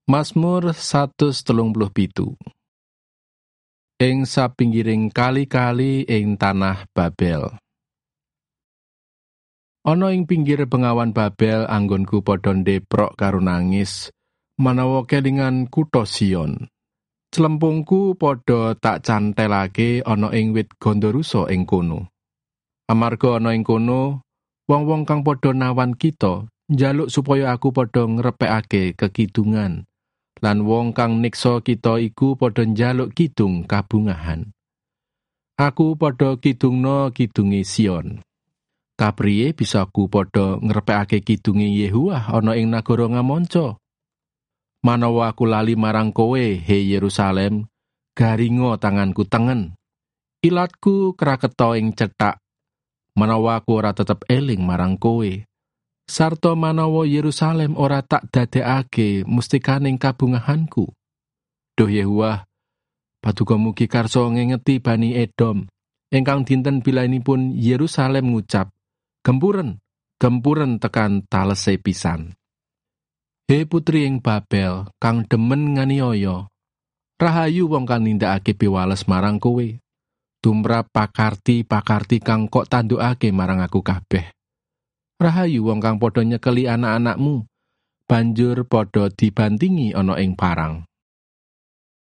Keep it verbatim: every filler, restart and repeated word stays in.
Mazmur satus telung puluh pitu. Ing sapinggiring kali-kali ing tanah Babel. Ana ing pinggir bengawan Babel anggonku padha ndeprok karo nangis manawa kelingan kutha Sion. Clempungku padha tak cantelake ana ing wit gondorusa ing kono. Amarga ana ing kono wong-wong kang padha nawan kita njaluk supaya aku padha ngrepekake kekidungan. Lan wong kang niksa kita iku padha njaluk kidung kabungahan. Aku padha kidungna kidunge Sion. Kapriye bisa aku padha ngrepekake kidunge Yehuwah ana ing nagara ngamonca? Manawa aku lali marang kowe, he Yerusalem, garinga tanganku tengen. Ilatku kraketa ing cethak. Manawa aku ora tetep eling marang kowe. Sarta manawa Yerusalem ora tak dadekake mustikaning kabungahanku. Duh Yehuwah, paduka mugi karsa ngengeti Bani Edom, ingkang dinten bilainipun Yerusalem ngucap, gempuren, gempuren tekan talese pisan. He putri ing Babel, kang demen nganiaya, rahayu wong kang nindakake piwales marang kowe. Tumrap pakarti-pakarti kang kok tandukake marang aku kabeh. Rahayu wong kang padha nyekeli anak-anakmu, banjur padha dibantingi ana ing parang.